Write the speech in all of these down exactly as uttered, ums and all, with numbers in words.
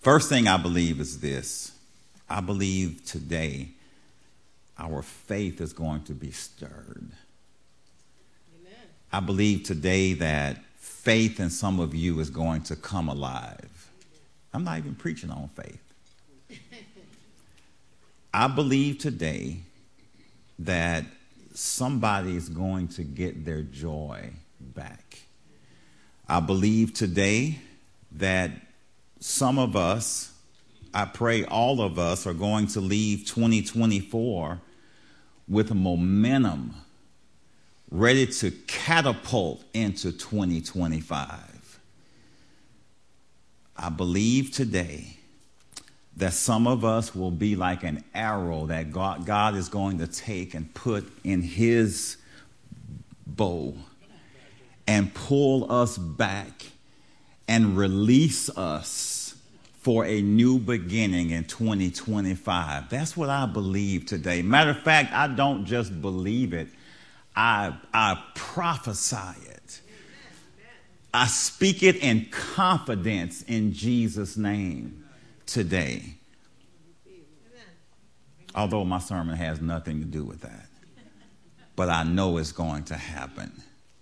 First thing I believe is this. I believe today our faith is going to be stirred. Amen. I believe today that faith in some of you is going to come alive. I'm not even preaching on faith. I believe today that somebody is going to get their joy back. I believe today that some of us, I pray all of us, are going to leave twenty twenty-four with a momentum ready to catapult into twenty twenty-five. I believe today that some of us will be like an arrow that God, God is going to take and put in his bow and pull us back and release us for a new beginning in twenty twenty-five. That's what I believe today. Matter of fact, I don't just believe it. I, I prophesy it. I speak it in confidence in Jesus' name today. Although my sermon has nothing to do with that. But I know it's going to happen.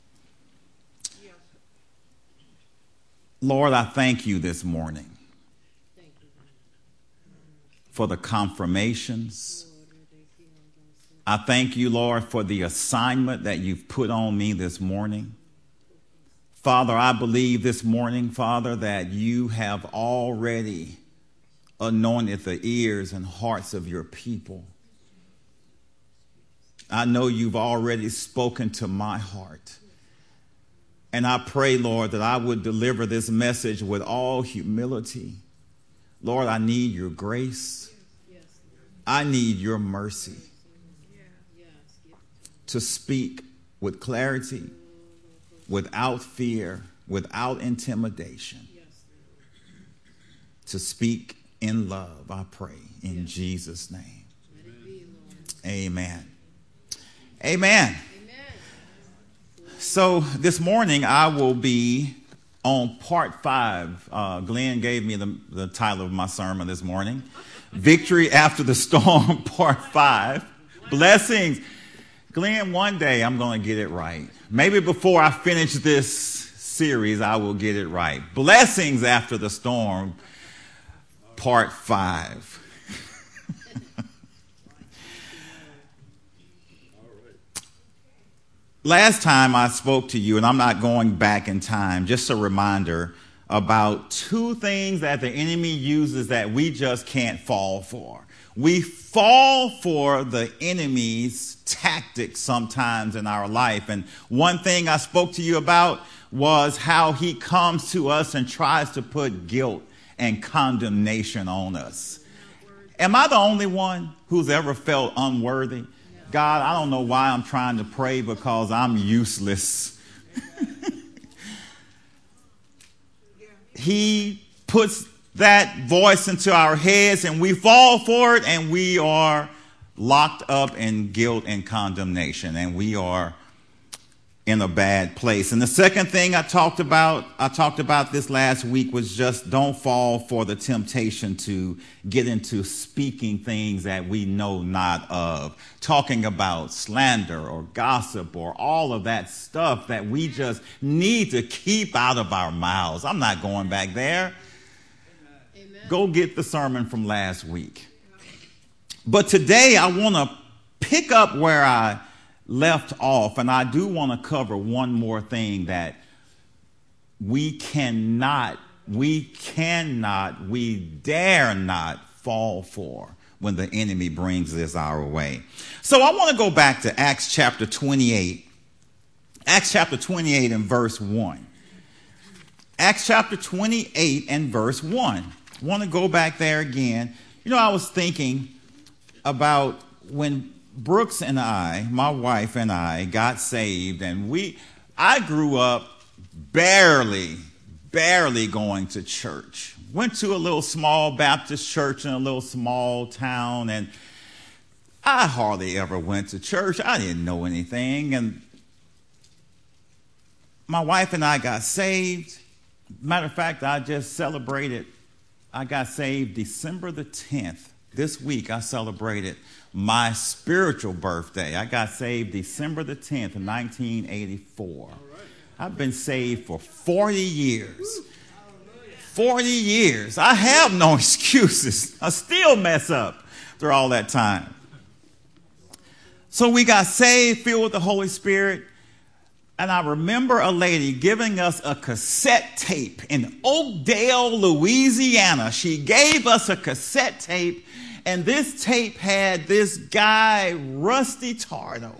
Lord, I thank you this morning for the confirmations. I thank you, Lord, for the assignment that you've put on me this morning. Father, I believe this morning, Father, that you have already anointed the ears and hearts of your people. I know you've already spoken to my heart. And I pray, Lord, that I would deliver this message with all humility. Lord, I need your grace. I need your mercy to speak with clarity, without fear, without intimidation, to speak in love, I pray, in Jesus' name. Amen. Amen. So this morning I will be on part five. Uh, Glenn gave me the, the title of my sermon this morning. Victory After the Storm, part five. Blessings. Glenn, one day I'm going to get it right. Maybe before I finish this series, I will get it right. Blessings After the Storm, part five. Last time I spoke to you, and I'm not going back in time, just a reminder about two things that the enemy uses that we just can't fall for. We fall for the enemy's tactics sometimes in our life. And one thing I spoke to you about was how he comes to us and tries to put guilt and condemnation on us. Am I the only one who's ever felt unworthy? God, I don't know why I'm trying to pray because I'm useless. He puts that voice into our heads and we fall for it, and we are locked up in guilt and condemnation, and we are in a bad place. And the second thing I talked about, I talked about this last week, was just don't fall for the temptation to get into speaking things that we know not of, talking about slander or gossip or all of that stuff that we just need to keep out of our mouths. I'm not going back there. Amen. Go get the sermon from last week. But today I want to pick up where I left off, and I do want to cover one more thing that we cannot, we cannot, we dare not fall for when the enemy brings this our way. So I want to go back to Acts chapter twenty-eight. Acts chapter twenty-eight and verse one. Acts chapter twenty-eight and verse one. I want to go back there again. You know, I was thinking about when Brooks and I, my wife and I, got saved, and we, I grew up barely, barely going to church. Went to a little small Baptist church in a little small town, and I hardly ever went to church. I didn't know anything, and my wife and I got saved. Matter of fact, I just celebrated I got saved December the tenth. This week I celebrated my spiritual birthday. I got saved December the tenth, nineteen eighty-four. I've been saved for forty years. forty years. I have no excuses. I still mess up through all that time. So we got saved, filled with the Holy Spirit. And I remember a lady giving us a cassette tape in Oakdale, Louisiana. She gave us a cassette tape, and this tape had this guy, Rusty Tardo.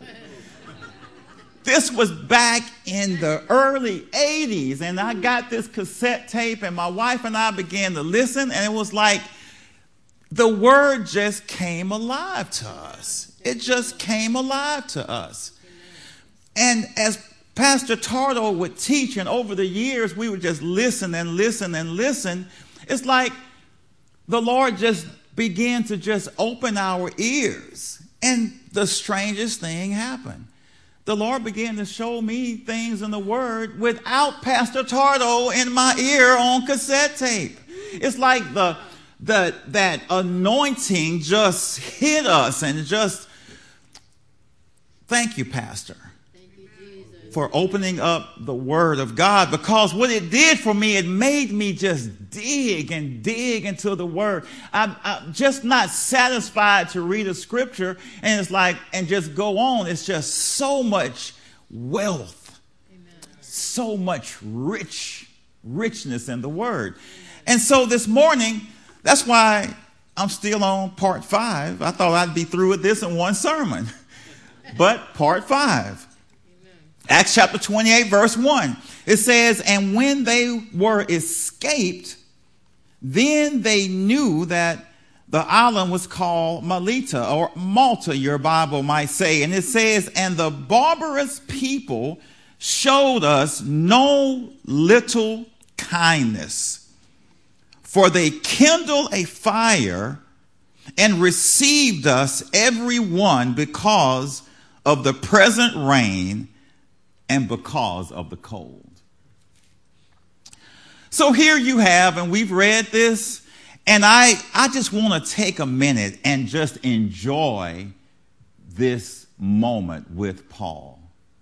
This was back in the early eighties, and I got this cassette tape, and my wife and I began to listen, and it was like the word just came alive to us. It just came alive to us. And as Pastor Tardo would teach, and over the years we would just listen and listen and listen. It's like the Lord just began to just open our ears, and the strangest thing happened. The Lord began to show me things in the Word without Pastor Tardo in my ear on cassette tape. It's like the, the that anointing just hit us, and just thank you, Pastor, for opening up the Word of God, because what it did for me, it made me just dig and dig into the Word. I'm, I'm just not satisfied to read a scripture and it's like, and just go on. It's just so much wealth, Amen. So much rich, richness in the Word. And so this morning, that's why I'm still on part five. I thought I'd be through with this in one sermon, but part five. Acts chapter twenty-eight, verse one. It says, and when they were escaped, then they knew that the island was called Melita, or Malta, your Bible might say. And it says, and the barbarous people showed us no little kindness, for they kindled a fire and received us every one because of the present rain and because of the cold. So here you have, and we've read this, and I, I just want to take a minute and just enjoy this moment with Paul.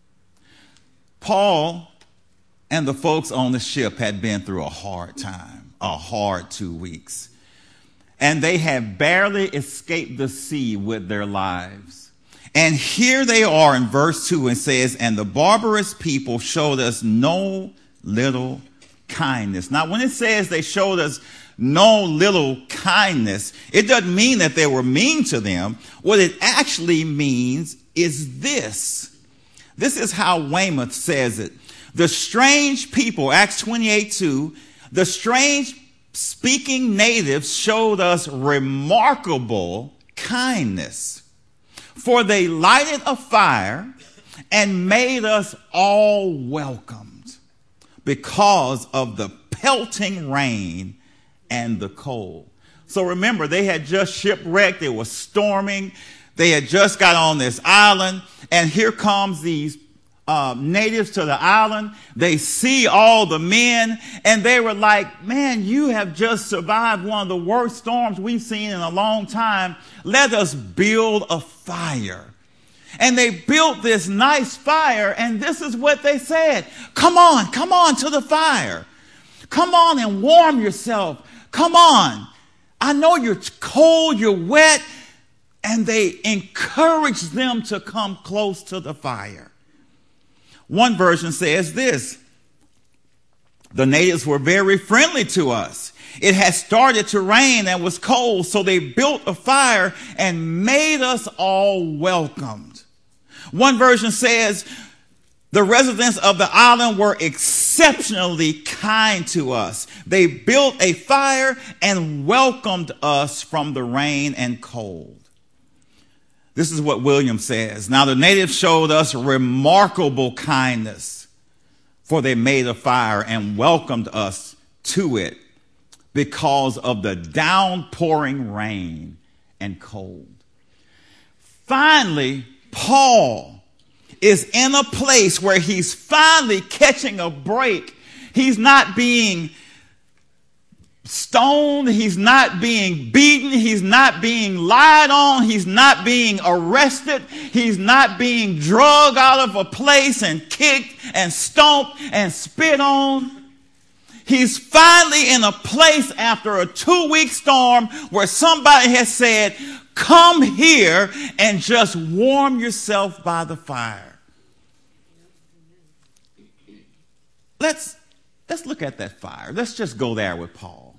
Paul and the folks on the ship had been through a hard time, a hard two weeks. And they had barely escaped the sea with their lives. And here they are in verse two, and says, and the barbarous people showed us no little kindness. Now, when it says they showed us no little kindness, it doesn't mean that they were mean to them. What it actually means is this. This is how Weymouth says it. The strange people, Acts twenty-eight two, the strange speaking natives showed us remarkable kindness. For they lighted a fire and made us all welcomed because of the pelting rain and the cold. So remember, they had just shipwrecked. It was storming. They had just got on this island. And here comes these uh, natives to the island. They see all the men, and they were like, man, you have just survived one of the worst storms we've seen in a long time. Let us build a fire. And they built this nice fire, and this is what they said. Come on, come on to the fire. Come on and warm yourself. Come on. I know you're cold, you're wet. And they encouraged them to come close to the fire. One version says this: the natives were very friendly to us. It had started to rain and was cold, so they built a fire and made us all welcomed. One version says the residents of the island were exceptionally kind to us. They built a fire and welcomed us from the rain and cold. This is what William says. Now the natives showed us remarkable kindness, for they made a fire and welcomed us to it because of the downpouring rain and cold. Finally, Paul is in a place where he's finally catching a break. He's not being stoned. He's not being beaten. He's not being lied on. He's not being arrested. He's not being dragged out of a place and kicked and stomped and spit on. He's finally in a place after a two-week storm where somebody has said, come here and just warm yourself by the fire. Let's, let's look at that fire. Let's just go there with Paul.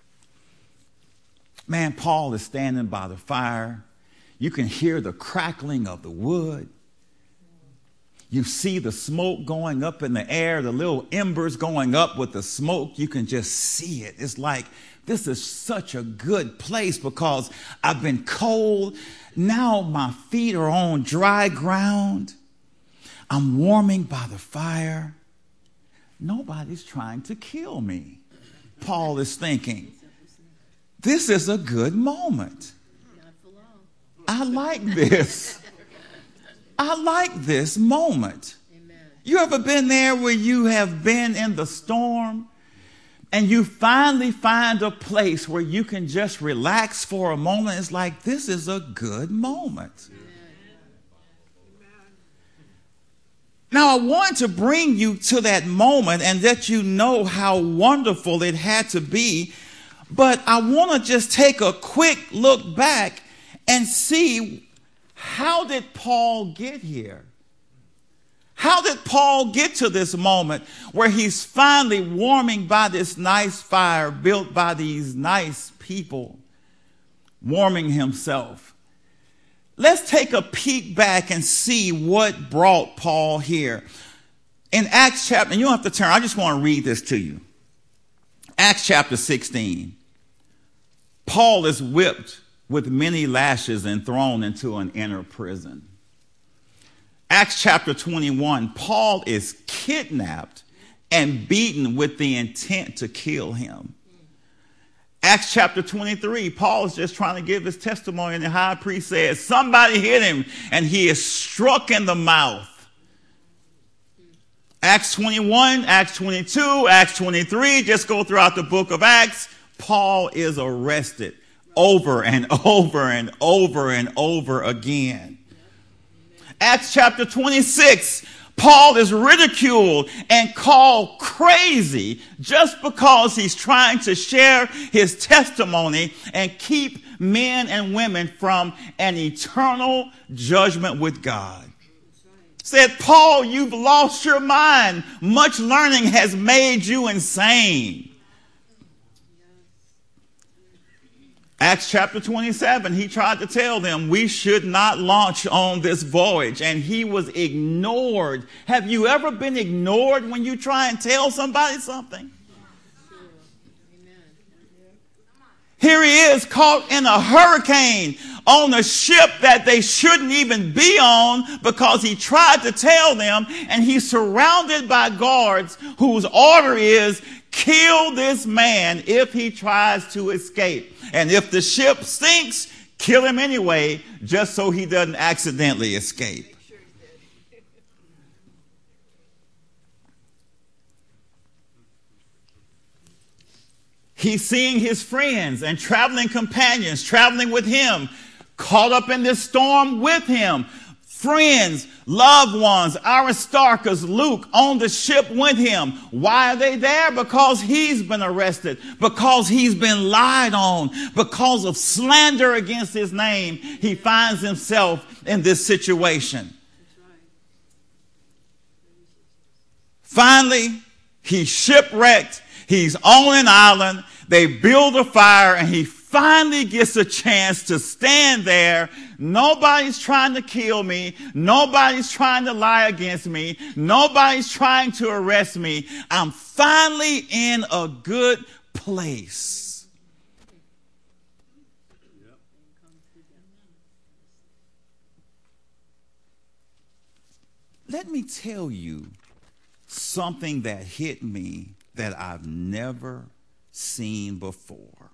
Man, Paul is standing by the fire. You can hear the crackling of the wood. You see the smoke going up in the air, the little embers going up with the smoke. You can just see it. It's like, this is such a good place because I've been cold. Now my feet are on dry ground. I'm warming by the fire. Nobody's trying to kill me. Paul is thinking, this is a good moment. I like this. I like this moment. Amen. You ever been there where you have been in the storm and you finally find a place where you can just relax for a moment? It's like, this is a good moment. Amen. Now, I want to bring you to that moment and let you know how wonderful it had to be. But I want to just take a quick look back and see, how did Paul get here? How did Paul get to this moment where he's finally warming by this nice fire built by these nice people, warming himself? Let's take a peek back and see what brought Paul here. In Acts chapter, and you don't have to turn, I just want to read this to you. Acts chapter sixteen. Paul is whipped with many lashes and thrown into an inner prison. Acts chapter twenty-one, Paul is kidnapped and beaten with the intent to kill him. Acts chapter twenty-three, Paul is just trying to give his testimony, and the high priest says, somebody hit him, and he is struck in the mouth. Acts twenty-one, Acts twenty-two, Acts twenty-three, just go throughout the book of Acts. Paul is arrested over and over and over and over again. Acts chapter twenty-six, Paul is ridiculed and called crazy just because he's trying to share his testimony and keep men and women from an eternal judgment with God. Said, Paul, you've lost your mind. Much learning has made you insane. Acts chapter twenty-seven, he tried to tell them we should not launch on this voyage, and he was ignored. Have you ever been ignored when you try and tell somebody something? Here he is caught in a hurricane on a ship that they shouldn't even be on because he tried to tell them, and he's surrounded by guards whose order is kill this man if he tries to escape. And if the ship sinks, kill him anyway, just so he doesn't accidentally escape. He's seeing his friends and traveling companions traveling with him, caught up in this storm with him. Friends, loved ones, Aristarchus, Luke on the ship with him. Why are they there? Because he's been arrested, because he's been lied on, because of slander against his name. He finds himself in this situation. Finally, he's shipwrecked. He's on an island. They build a fire, and he finally gets a chance to stand there. Nobody's trying to kill me. Nobody's trying to lie against me. Nobody's trying to arrest me. I'm finally in a good place. Let me tell you something that hit me that I've never seen before.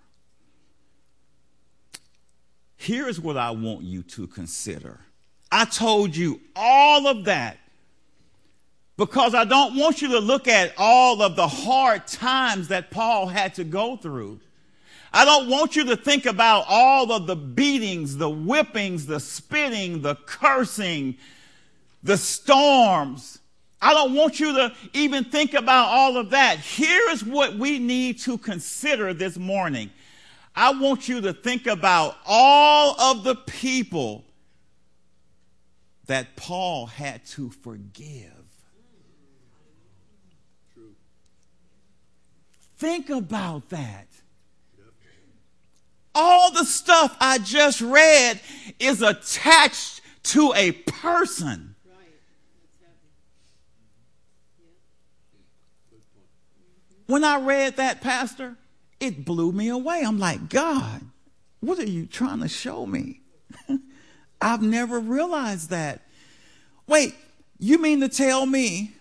Here's what I want you to consider. I told you all of that because I don't want you to look at all of the hard times that Paul had to go through. I don't want you to think about all of the beatings, the whippings, the spitting, the cursing, the storms. I don't want you to even think about all of that. Here is what we need to consider this morning. I want you to think about all of the people that Paul had to forgive. True. Think about that. All the stuff I just read is attached to a person. When I read that, Pastor, it blew me away. I'm like, God, what are you trying to show me? I've never realized that. Wait, you mean to tell me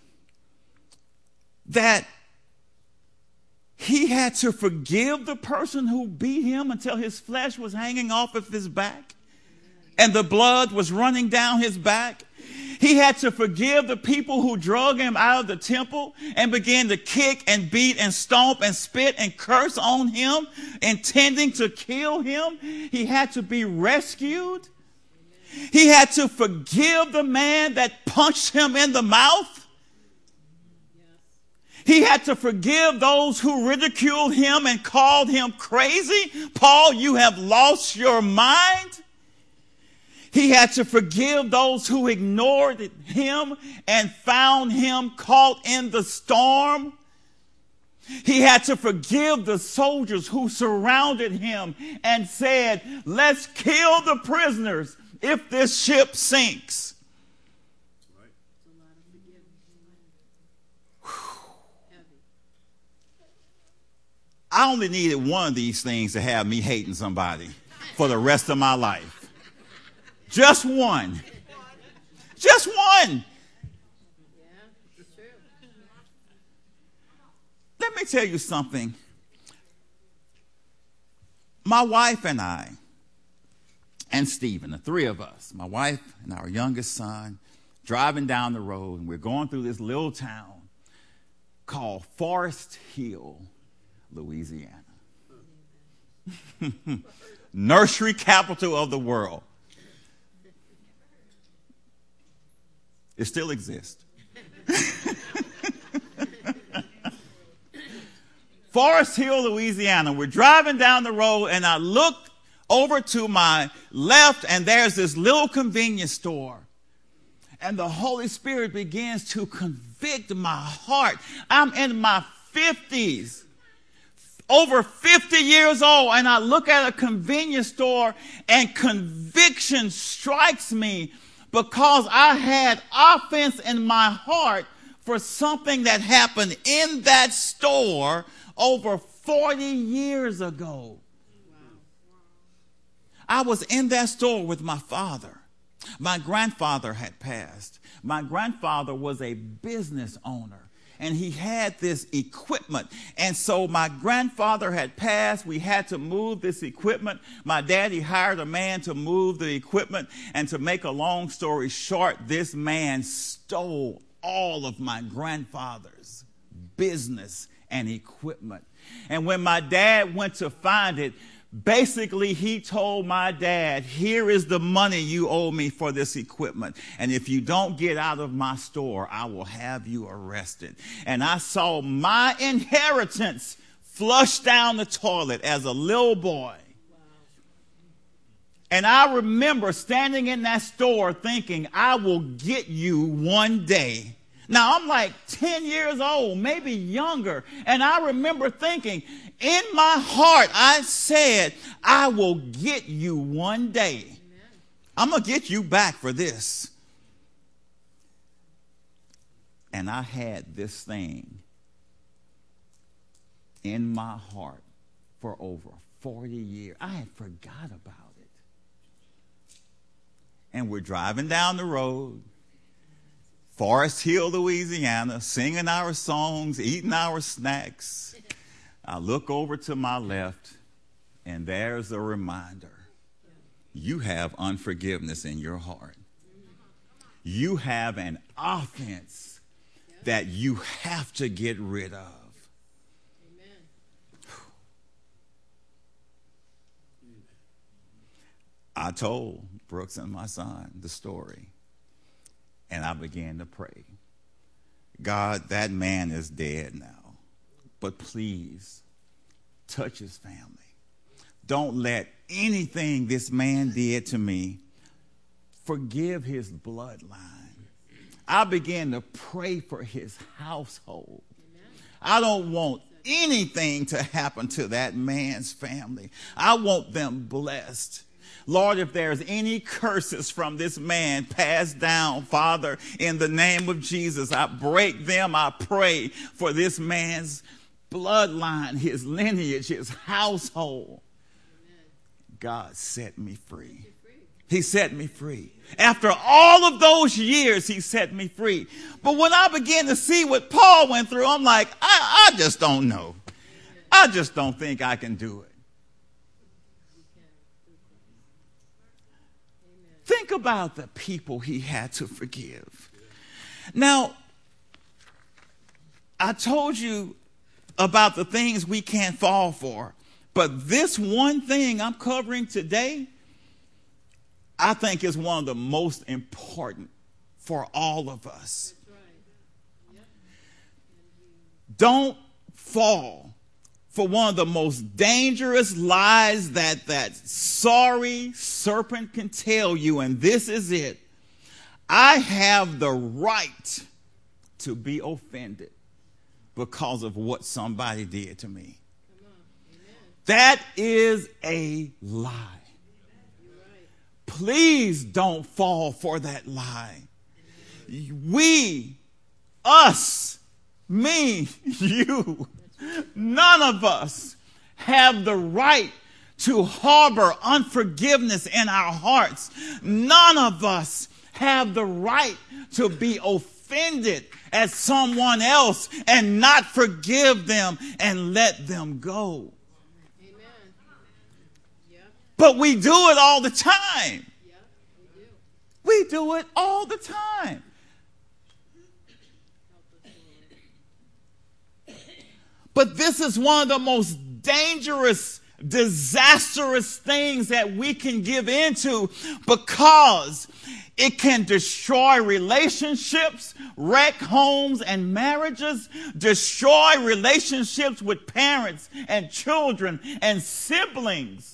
that he had to forgive the person who beat him until his flesh was hanging off of his back and the blood was running down his back? He had to forgive the people who drug him out of the temple and began to kick and beat and stomp and spit and curse on him, intending to kill him. He had to be rescued. He had to forgive the man that punched him in the mouth. He had to forgive those who ridiculed him and called him crazy. Paul, you have lost your mind. He had to forgive those who ignored him and found him caught in the storm. He had to forgive the soldiers who surrounded him and said, let's kill the prisoners if this ship sinks. I only needed one of these things to have me hating somebody for the rest of my life. Just one. Just one. Let me tell you something. My wife and I, and Stephen, the three of us, my wife and our youngest son, driving down the road, and we're going through this little town called Forest Hill, Louisiana. Nursery capital of the world. It still exists. Forest Hill, Louisiana. We're driving down the road, and I look over to my left, and there's this little convenience store. And the Holy Spirit begins to convict my heart. I'm in my fifties. Over fifty years old, and I look at a convenience store and conviction strikes me because I had offense in my heart for something that happened in that store over forty years ago. I was in that store with my father. My grandfather had passed. My grandfather was a business owner. And he had this equipment. And so my grandfather had passed. We had to move this equipment. My daddy hired a man to move the equipment. And to make a long story short, this man stole all of my grandfather's business and equipment. And when my dad went to find it, basically, he told my dad, here is the money you owe me for this equipment. And if you don't get out of my store, I will have you arrested. And I saw my inheritance flush down the toilet as a little boy. And I remember standing in that store thinking, I will get you one day. Now, I'm like ten years old, maybe younger. And I remember thinking, in my heart, I said, I will get you one day. Amen. I'm going to get you back for this. And I had this thing in my heart for over forty years. I had forgot about it. And we're driving down the road, Forest Hill, Louisiana, singing our songs, eating our snacks. I look over to my left, and there's a reminder. You have unforgiveness in your heart. You have an offense that you have to get rid of. I told Brooks and my son the story, and I began to pray. God, that man is dead now, but please touch his family. Don't let anything this man did to me forgive his bloodline. I began to pray for his household. I don't want anything to happen to that man's family. I want them blessed. Lord, if there's any curses from this man passed down, Father, in the name of Jesus, I break them. I pray for this man's bloodline, his lineage, his household. God set me free. He set me free. After all of those years, he set me free. But when I began to see what Paul went through, I'm like, I, I just don't know. I just don't think I can do it. Think about the people he had to forgive. Now, I told you about the things we can't fall for, but this one thing I'm covering today, I think is one of the most important for all of us. Don't fall for one of the most dangerous lies that that sorry serpent can tell you, and this is it. I have the right to be offended because of what somebody did to me. That is a lie. Please don't fall for that lie. We, us, me, you, none of us have the right to harbor unforgiveness in our hearts. None of us have the right to be offended at someone else and not forgive them and let them go. But we do it all the time. Yeah, we, do. we do it all the time. But this is one of the most dangerous, disastrous things that we can give into, because it can destroy relationships, wreck homes and marriages, destroy relationships with parents and children and siblings.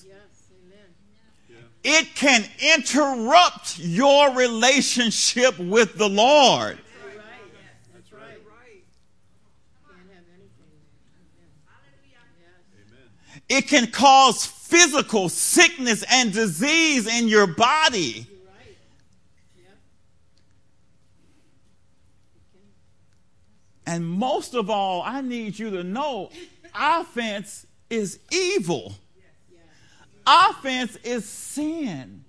It can interrupt your relationship with the Lord. That's right. That's right. Can't have anything. Yes. It can cause physical sickness and disease in your body. You're right. Yeah. And most of all, I need you to know, offense is evil. Offense is sin. Amen.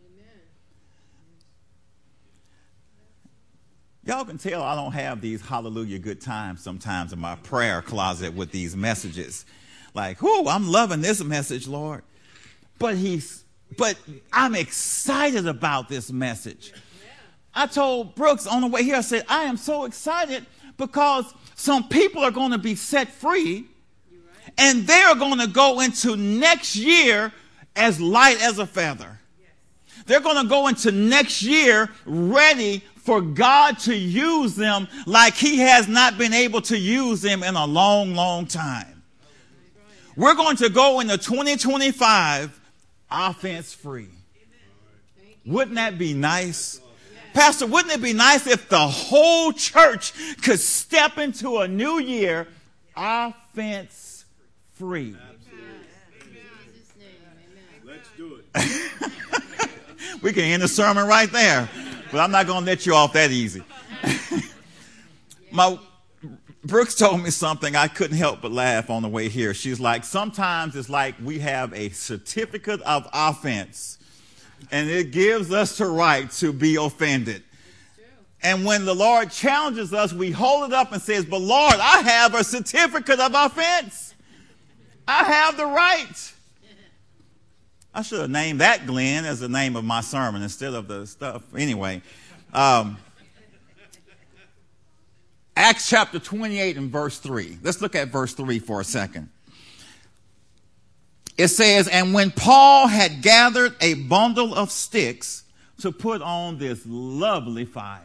Y'all can tell I don't have these hallelujah good times sometimes in my prayer closet with these messages. Like, whoo, I'm loving this message, Lord. But he's, but I'm excited about this message. I told Brooks on the way here, I said, I am so excited because some people are going to be set free, and they're going to go into next year as light as a feather. They're going to go into next year ready for God to use them like he has not been able to use them in a long, long time. We're going to go into twenty twenty-five offense free. Wouldn't that be nice? Pastor, wouldn't it be nice if the whole church could step into a new year offense free? Let's do it. We can end the sermon right there, but I'm not going to let you off that easy. My Brooks told me something I couldn't help but laugh on the way here. She's like, sometimes it's like we have a certificate of offense, and it gives us the right to be offended. And when the Lord challenges us, we hold it up and says, but Lord, I have a certificate of offense. I have the right. I should have named that Glenn as the name of my sermon instead of the stuff. Anyway, um, Acts chapter twenty-eight and verse three. Let's look at verse three for a second. it says, and when Paul had gathered a bundle of sticks to put on this lovely fire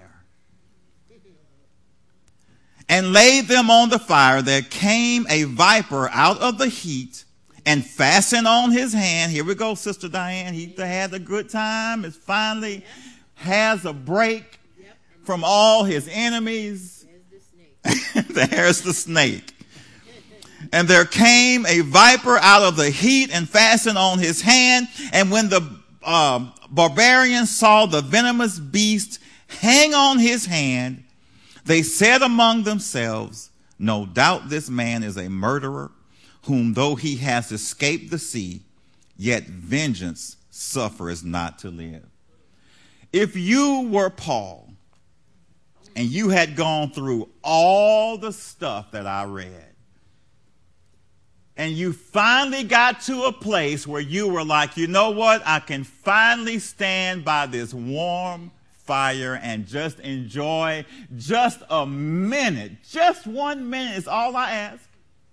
and laid them on the fire, there came a viper out of the heat and fastened on his hand. Here we go, Sister Diane. He had a good time. It finally has a break from all his enemies. There's the snake. And there came a viper out of the heat and fastened on his hand. And when the uh, barbarians saw the venomous beast hang on his hand, they said among themselves, no doubt this man is a murderer, whom though he has escaped the sea, yet vengeance suffereth not to live. If you were Paul and you had gone through all the stuff that I read, and you finally got to a place where you were like, you know what? I can finally stand by this warm fire and just enjoy just a minute. Just one minute is all I ask.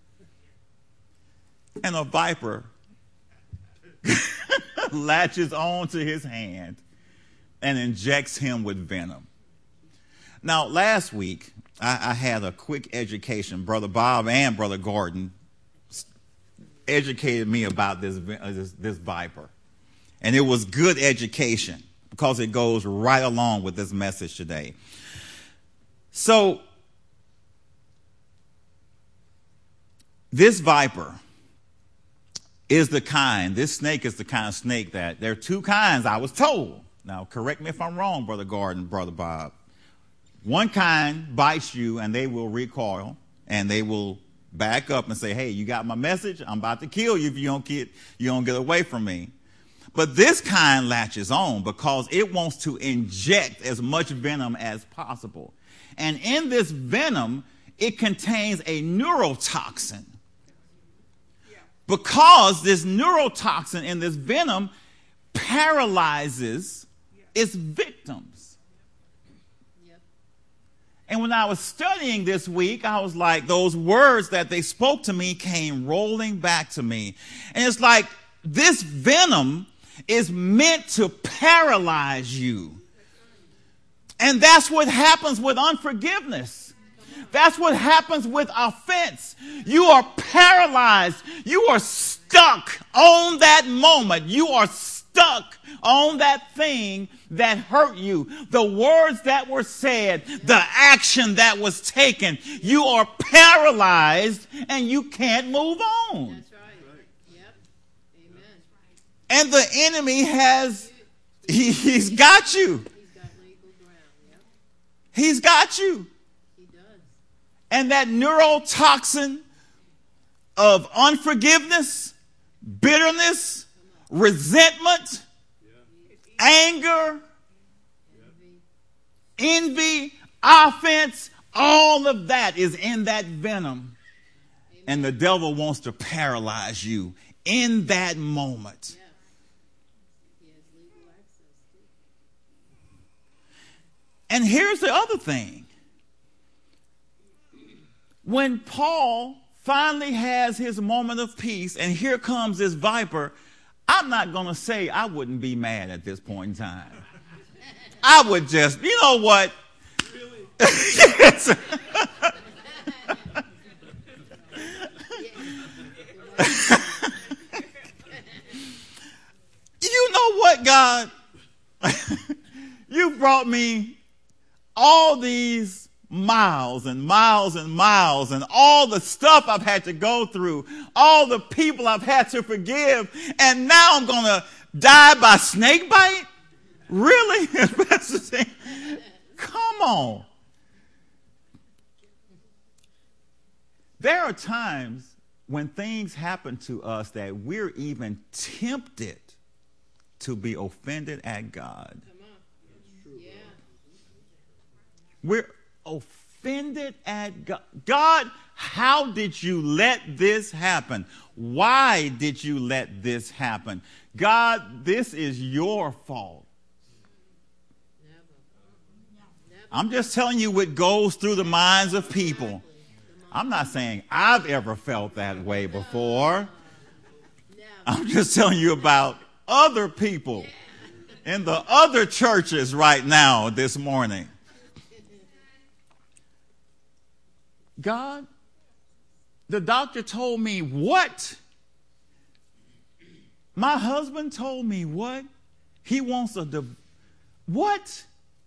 And a viper latches onto his hand and injects him with venom. Now, last week, I, I had a quick education. Brother Bob and Brother Gordon educated me about this, this, this viper. And it was good education because it goes right along with this message today. So, this viper is the kind, this snake is the kind of snake that, there are two kinds I was told. Now, correct me if I'm wrong, Brother Gordon, Brother Bob. One kind bites you and they will recoil and they will back up and say, hey, you got my message? I'm about to kill you if you don't get, you don't get away from me. But this kind latches on because it wants to inject as much venom as possible. And in this venom, it contains a neurotoxin. Because this neurotoxin in this venom paralyzes its victims. And when I was studying this week, I was like, those words that they spoke to me came rolling back to me. And it's like, this venom is meant to paralyze you. And that's what happens with unforgiveness. That's what happens with offense. You are paralyzed. You are stuck on that moment. You are stuck on that thing that hurt you. The words that were said, the action that was taken. You are paralyzed and you can't move on. That's right. Yep. Amen. And the enemy has, he, he's got you. He's got legal ground. Yep. He's got you. He does. And that neurotoxin of unforgiveness, bitterness, resentment, anger, envy, offense, all of that is in that venom. And the devil wants to paralyze you in that moment. And here's the other thing. When Paul finally has his moment of peace and here comes this viper, I'm not going to say I wouldn't be mad at this point in time. I would just, you know what? Really? Yes. You know what, God? You brought me all these miles and miles and miles and all the stuff I've had to go through, all the people I've had to forgive, and now I'm going to die by snake bite? Really? Come on. There are times when things happen to us that we're even tempted to be offended at God. Come on. Yeah. We're offended at God. God, how did you let this happen? Why did you let this happen? God, this is your fault. Never. Never. I'm just telling you what goes through the minds of people. I'm not saying I've ever felt that way before. Never. I'm just telling you about other people in the other churches right now this morning. God, the doctor told me what? My husband told me what? He wants a div- what?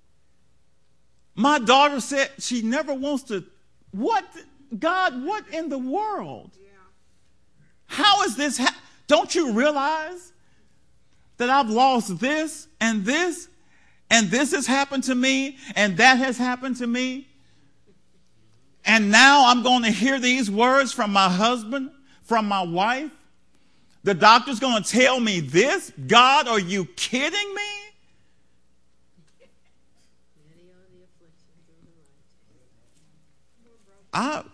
My daughter said she never wants to. What? God, what in the world? Yeah. How is this? Ha- Don't you realize that I've lost this and this and this has happened to me and that has happened to me? And now I'm going to hear these words from my husband, from my wife. The doctor's going to tell me this? God, are you kidding me? I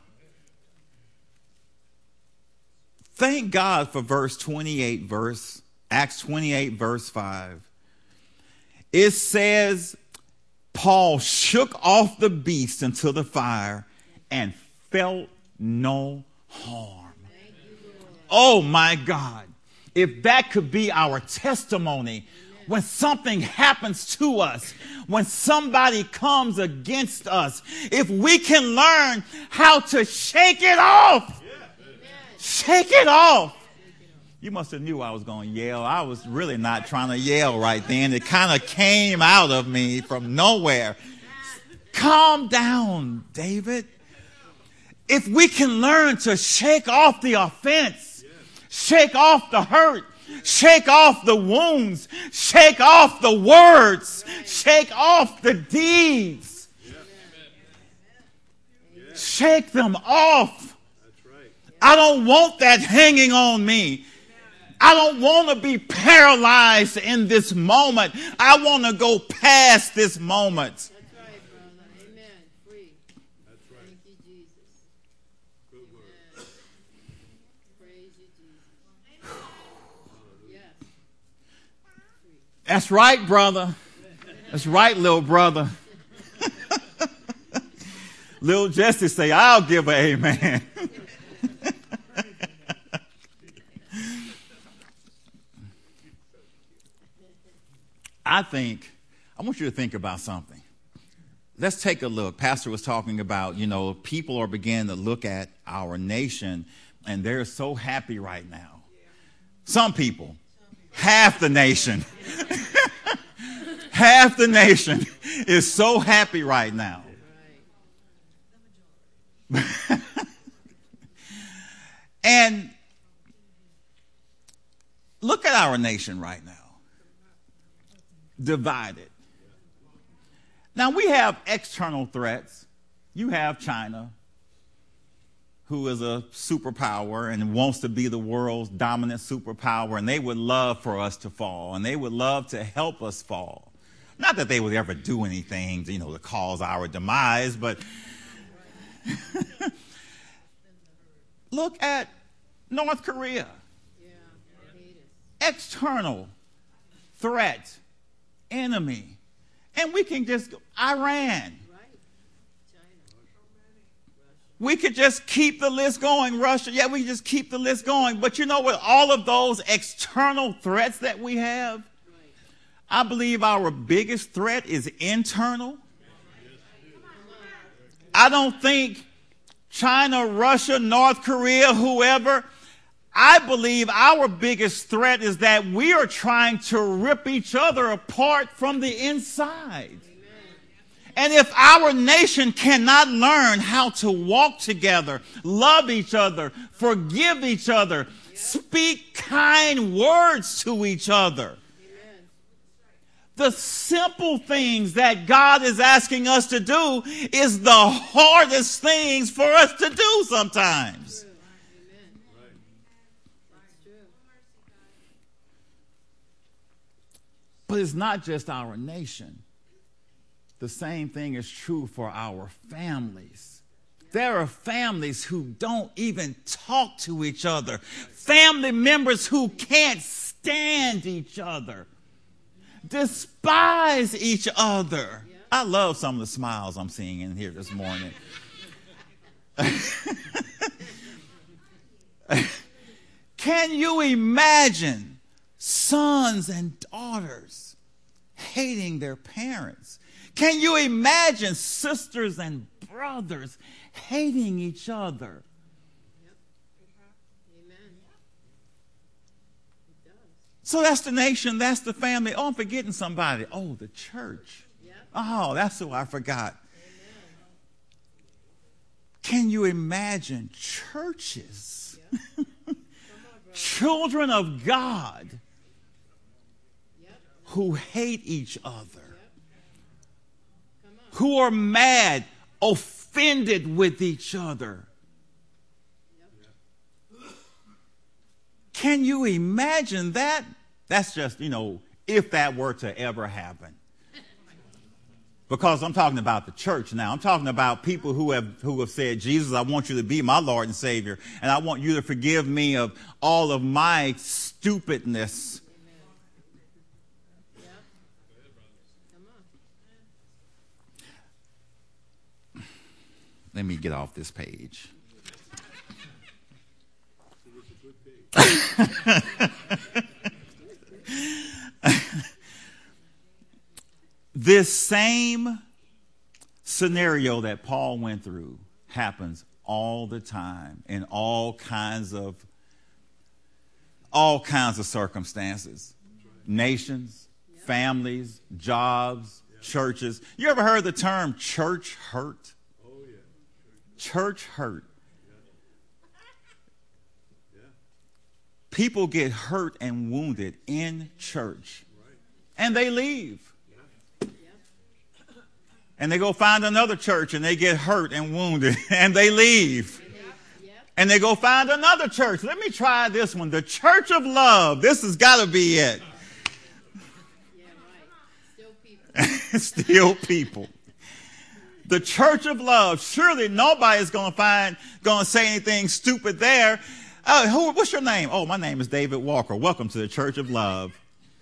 thank God for verse twenty-eight, verse Acts twenty-eight, verse five. It says, Paul shook off the beast into the fire and felt no harm. Oh my God. If that could be our testimony when something happens to us, when somebody comes against us, if we can learn how to shake it off, shake it off. You must have knew I was going to yell. I was really not trying to yell right then. It kind of came out of me from nowhere. Calm down, David. If we can learn to shake off the offense, shake off the hurt, shake off the wounds, shake off the words, shake off the deeds, shake them off. I don't want that hanging on me. I don't want to be paralyzed in this moment. I want to go past this moment. That's right, brother. Amen. Free. That's right. Thank you, Jesus. Good word. Praise you, Jesus. Yes. That's right, brother. That's right, little brother. Little Jesse say, I'll give an amen. I think, I want you to think about something. Let's take a look. Pastor was talking about, you know, people are beginning to look at our nation, and they're so happy right now. Some people, half the nation, half the nation is so happy right now. And look at our nation right now. Divided. Now we have external threats. You have China, who is a superpower and wants to be the world's dominant superpower, and they would love for us to fall, and they would love to help us fall. Not that they would ever do anything, you know, to cause our demise, but look at North Korea. External threat. Enemy. And we can just, Iran. We could just keep the list going. Russia. Yeah, we just keep the list going. But you know what? All of those external threats that we have, I believe our biggest threat is internal. I don't think China, Russia, North Korea, whoever, I believe our biggest threat is that we are trying to rip each other apart from the inside. Amen. And if our nation cannot learn how to walk together, love each other, forgive each other, yep. speak kind words to each other, amen. The simple things that God is asking us to do is the hardest things for us to do sometimes. But it's not just our nation. The same thing is true for our families. There are families who don't even talk to each other. Family members who can't stand each other. Despise each other. I love some of the smiles I'm seeing in here this morning. Can you imagine sons and daughters hating their parents? Can you imagine sisters and brothers hating each other? Yep. Amen. It does. So that's the nation, that's the family. Oh, I'm forgetting somebody. Oh, the church. Yep. Oh, that's who I forgot. Amen. Can you imagine churches? Yep. Come on, brother. Children of God Yep. who hate each other, Yep. Come on. who are mad, offended with each other. Yep. Can you imagine that? That's just, you know, if that were to ever happen. Because I'm talking about the church now. I'm talking about people who have who have said, Jesus, I want you to be my Lord and Savior, and I want you to forgive me of all of my stupidness. Yep. Come on. Let me get off this page. This same scenario that Paul went through happens all the time in all kinds of all kinds of circumstances. Nations, families, jobs, churches. You ever heard the term church hurt? Oh, yeah. Church hurt. People get hurt and wounded in church. And they leave. And they go find another church and they get hurt and wounded and they leave. And they go find another church. Let me try this one. The Church of Love. This has got to be it. Yeah, right. Still people. Still people. The Church of Love. Surely nobody's going to find, going to say anything stupid there. Oh, who, what's your name? Oh, my name is David Walker. Welcome to the Church of Love.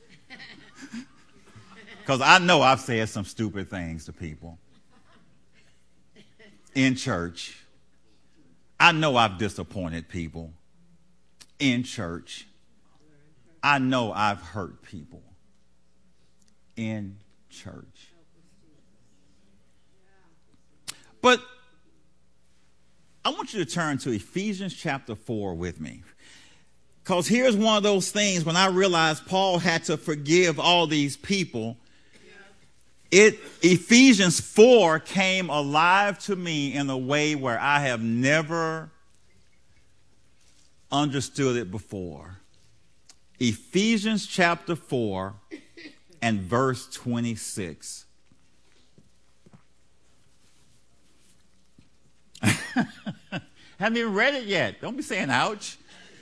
Because I know I've said some stupid things to people in church. I know I've disappointed people in church. I know I've hurt people in church. But I want you to turn to Ephesians chapter four with me. Because here's one of those things when I realized Paul had to forgive all these people. It Ephesians four came alive to me in a way where I have never understood it before. Ephesians chapter four and verse twenty-six. Haven't even read it yet. Don't be saying ouch.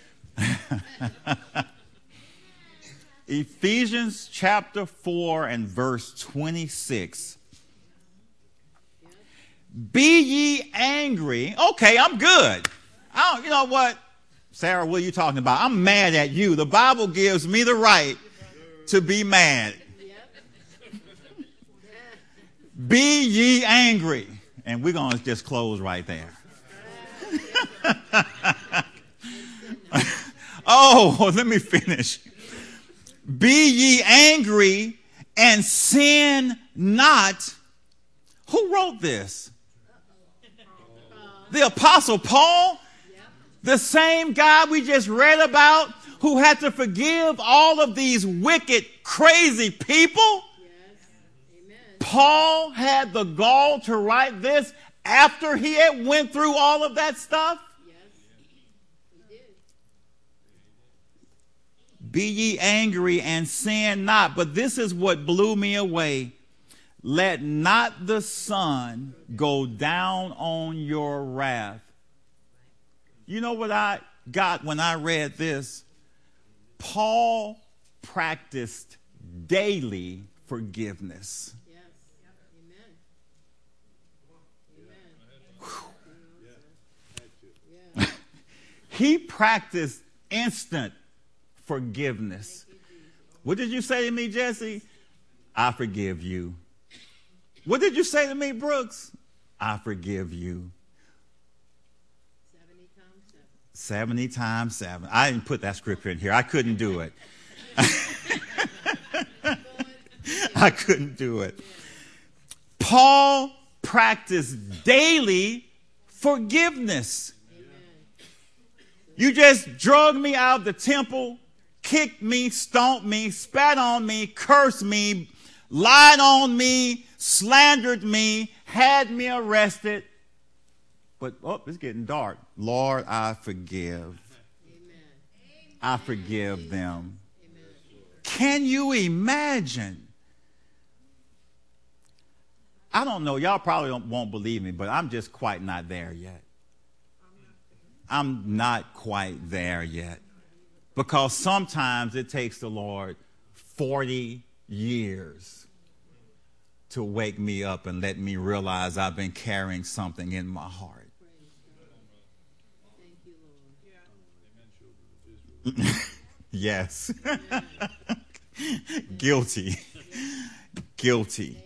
Ephesians chapter four and verse twenty-six. Be ye angry. Okay, I'm good. I don't, you know what? Sarah, what are you talking about? I'm mad at you. The Bible gives me the right to be mad. Be ye angry. And we're going to just close right there. Oh, let me finish. Be ye angry and sin not. Who wrote this? The Apostle Paul? The same guy we just read about who had to forgive all of these wicked, crazy people? Paul had the gall to write this after he had went through all of that stuff? Be ye angry and sin not. But this is what blew me away. Let not the sun go down on your wrath. You know what I got when I read this? Paul practiced daily forgiveness. Yes. Amen. Amen. He practiced instant forgiveness. What did you say to me, Jesse? I forgive you. What did you say to me, Brooks? I forgive you. seventy times seventy times seven. I didn't put that scripture in here. I couldn't do it. I couldn't do it. Paul practiced daily forgiveness. You just drug me out of the temple, kicked me, stomped me, spat on me, cursed me, lied on me, slandered me, had me arrested. But, oh, it's getting dark. Lord, I forgive. Amen. I forgive them. Amen. Can you imagine? I don't know. Y'all probably don't, won't believe me, but I'm just quite not there yet. I'm not quite there yet. Because sometimes it takes the Lord forty years to wake me up and let me realize I've been carrying something in my heart. Thank you, Lord. Yes. Guilty. Guilty.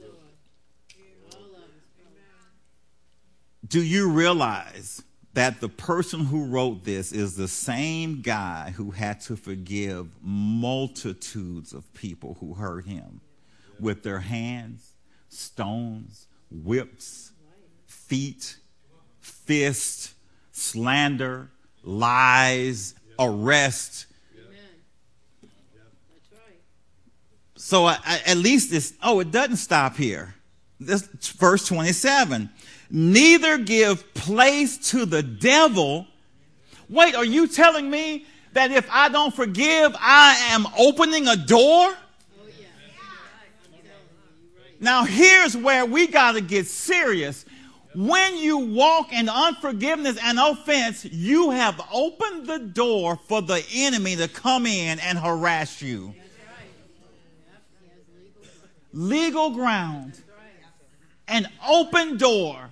Do you realize that the person who wrote this is the same guy who had to forgive multitudes of people who hurt him with their hands, stones, whips, feet, fists, slander, lies, arrest? So I, I, at least it's, oh, it doesn't stop here. This verse twenty-seven. Neither give place to the devil. Wait, are you telling me that if I don't forgive, I am opening a door? Oh, yeah. Now, here's where we got to get serious. When you walk in unforgiveness and offense, you have opened the door for the enemy to come in and harass you. Legal ground. An open door.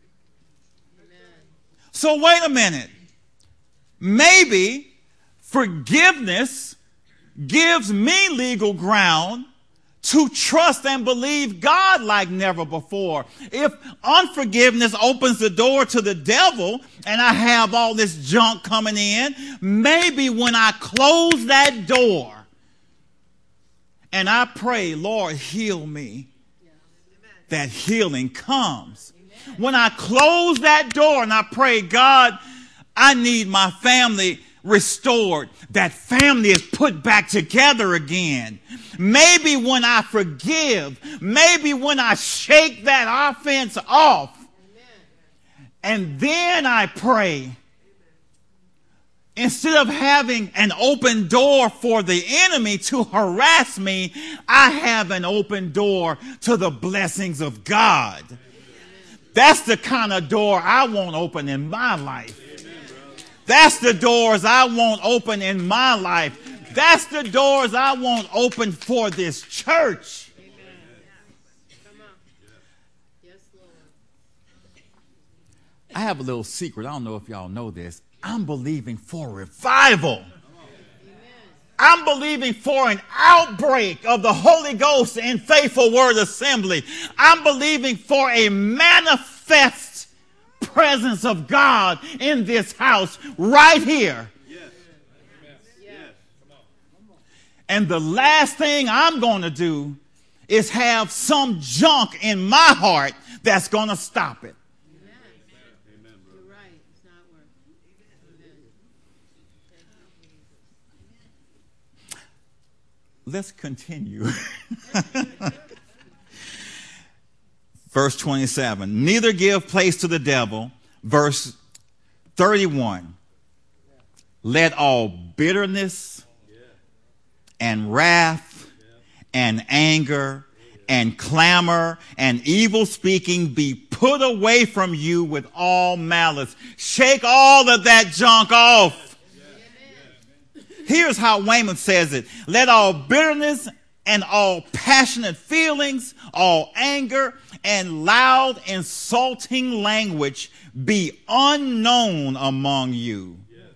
So wait a minute. Maybe forgiveness gives me legal ground to trust and believe God like never before. If unforgiveness opens the door to the devil and I have all this junk coming in, maybe when I close that door and I pray, Lord, heal me, that healing comes. When I close that door and I pray, God, I need my family restored, that family is put back together again. Maybe when I forgive, maybe when I shake that offense off, and then I pray, instead of having an open door for the enemy to harass me, I have an open door to the blessings of God. That's the kind of door I want open in my life. That's the doors I want open in my life. That's the doors I want open for this church. I have a little secret. I don't know if y'all know this. I'm believing for revival. I'm believing for an outbreak of the Holy Ghost in Faithful Word Assembly. I'm believing for a manifest presence of God in this house right here. Yes. Yes. And the last thing I'm going to do is have some junk in my heart that's going to stop it. Let's continue. Verse twenty-seven. Neither give place to the devil. Verse thirty-one. Let all bitterness and wrath and anger and clamor and evil speaking be put away from you with all malice. Shake all of that junk off. Here's how Weymouth says it. Let all bitterness and all passionate feelings, all anger and loud insulting language be unknown among you.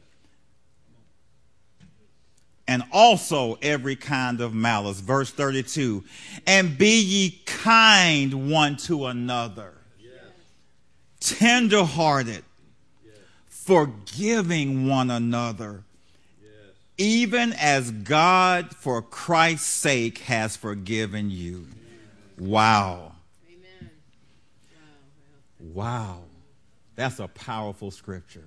And also every kind of malice. Verse thirty-two. And be ye kind one to another, tender-hearted, forgiving one another, even as God, for Christ's sake, has forgiven you. Wow. Amen. Wow. That's a powerful scripture.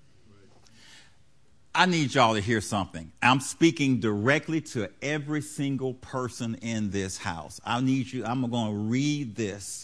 I need y'all to hear something. I'm speaking directly to every single person in this house. I need you, I'm going to read this.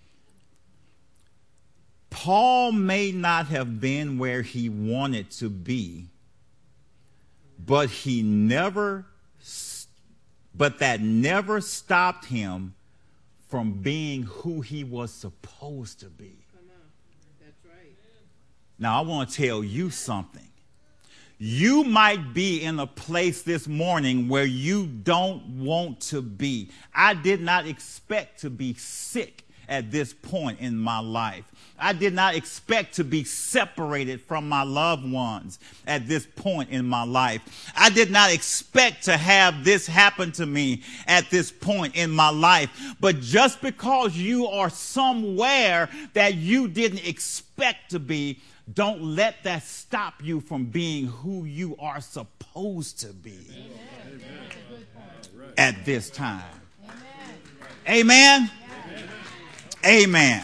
Paul may not have been where he wanted to be, but he never, but that never stopped him from being who he was supposed to be. Come on. That's right. Now, I want to tell you something. You might be in a place this morning where you don't want to be. I did not expect to be sick at this point in my life. I did not expect to be separated from my loved ones at this point in my life. I did not expect to have this happen to me at this point in my life. But just because you are somewhere that you didn't expect to be, don't let that stop you from being who you are supposed to be. Amen. At this time. Amen. Amen. Amen.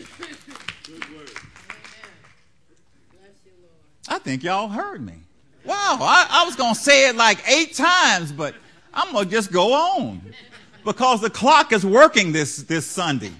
I think y'all heard me. Wow, I, I was going to say it like eight times, but I'm going to just go on because the clock is working this, this Sunday.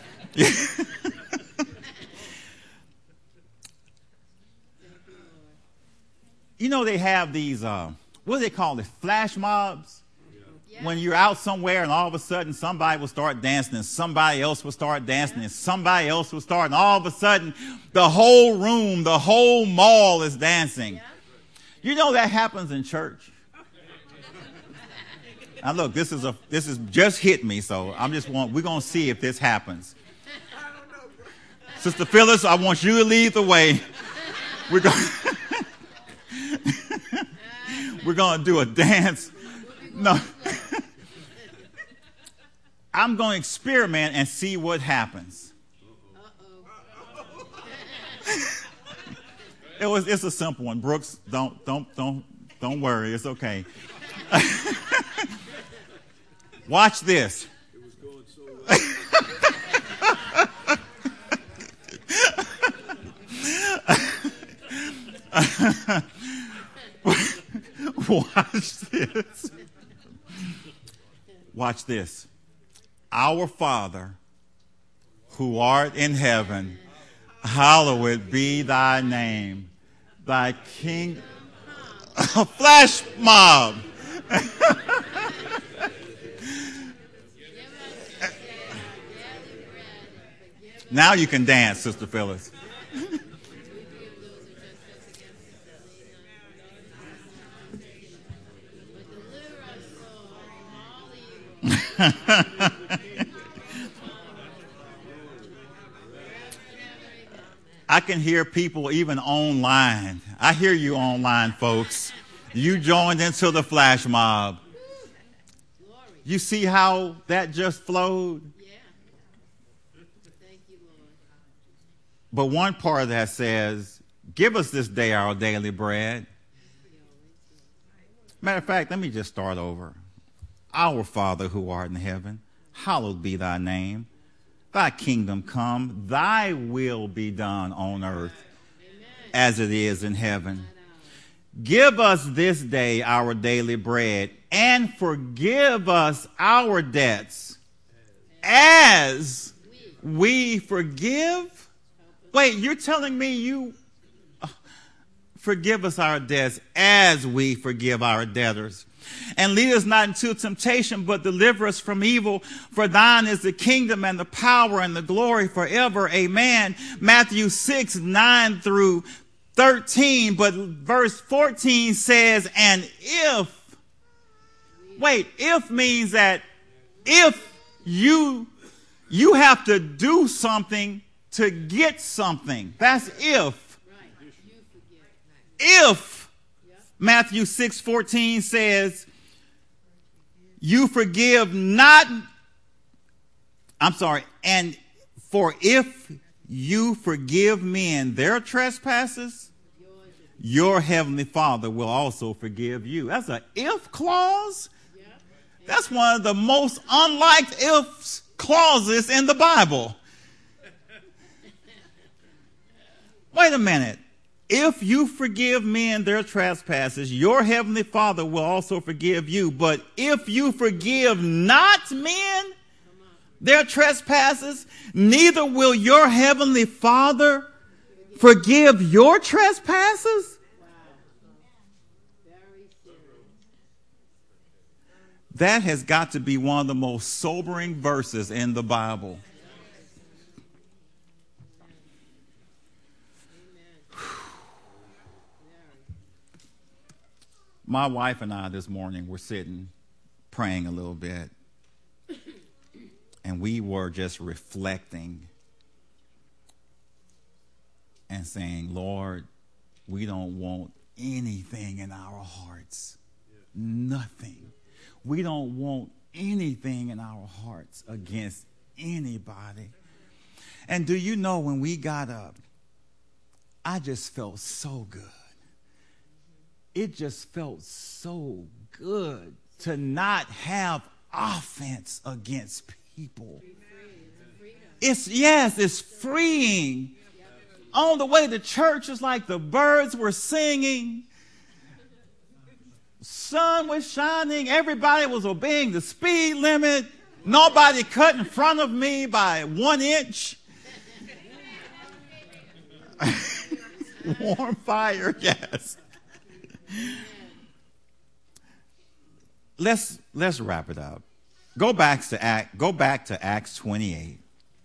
You know, they have these, uh, what do they call it, flash mobs? Yeah. When you're out somewhere and all of a sudden somebody will start dancing and somebody else will start dancing yeah. and somebody else will start, and all of a sudden the whole room, the whole mall is dancing. Yeah. You know that happens in church. Now look, this is a this is just hit me, so I'm just want we're gonna see if this happens. Sister Phyllis, I want you to lead the way. We're going we're gonna do a dance. No. I'm going to experiment and see what happens. It was it's a simple one. Brooks, don't don't don't don't worry. It's okay. Watch this. It was going so well. Watch this. Watch this. Our Father, who art in heaven, hallowed be thy name. Thy kingdom. A flash mob. Now you can dance, Sister Phyllis. I can hear people even online. I hear you online, folks. You joined into the flash mob. You see how that just flowed? Yeah. Thank you, Lord. But one part of that says, give us this day our daily bread. Matter of fact, let me just start over. Our Father who art in heaven, hallowed be thy name. Thy kingdom come, thy will be done on earth as it is in heaven. Give us this day our daily bread, and forgive us our debts as we forgive. Wait, you're telling me you uh, forgive us our debts as we forgive our debtors. And lead us not into temptation, but deliver us from evil. For thine is the kingdom and the power and the glory forever. Amen. Matthew six, nine through thirteen. But verse fourteen says, and if, wait, if means that if you, you have to do something to get something. That's if. If. Matthew six fourteen says, you forgive not, I'm sorry, and for if you forgive men their trespasses, your heavenly Father will also forgive you. That's an if clause. That's one of the most unliked if clauses in the Bible. Wait a minute. If you forgive men their trespasses, your heavenly Father will also forgive you. But if you forgive not men their trespasses, neither will your heavenly Father forgive your trespasses. That has got to be one of the most sobering verses in the Bible. My wife and I this morning were sitting praying a little bit, and we were just reflecting and saying, Lord, we don't want anything in our hearts. Nothing. We don't want anything in our hearts against anybody. And do you know, when we got up, I just felt so good. It just felt so good to not have offense against people. It's, yes, it's freeing. On the way to church, it's like the birds were singing. Sun was shining. Everybody was obeying the speed limit. Nobody cut in front of me by one inch. Warm fire, yes. Let's let's wrap it up. Go back to Act, go back to Acts twenty-eight,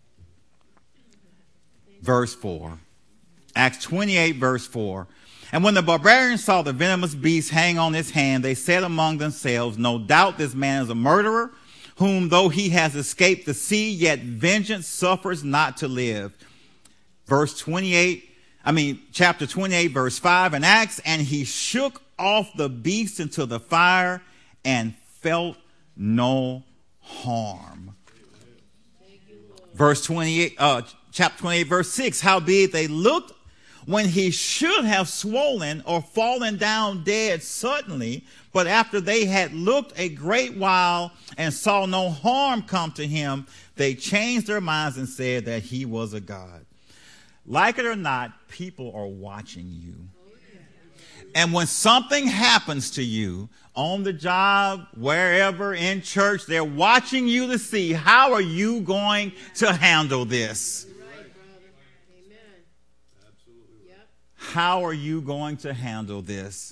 verse four. Acts twenty-eight, verse four. And when the barbarians saw the venomous beast hang on his hand, they said among themselves, no doubt this man is a murderer, whom though he has escaped the sea, yet vengeance suffers not to live. Verse twenty-eight. I mean, chapter twenty-eight, verse five in Acts, and he shook off the beast into the fire and felt no harm. Verse twenty-eight, uh, chapter twenty-eight, verse six, howbeit they looked when he should have swollen or fallen down dead suddenly, but after they had looked a great while and saw no harm come to him, they changed their minds and said that he was a god. Like it or not, people are watching you. And when something happens to you on the job, wherever, in church, they're watching you to see, how are you going to handle this? How are you going to handle this?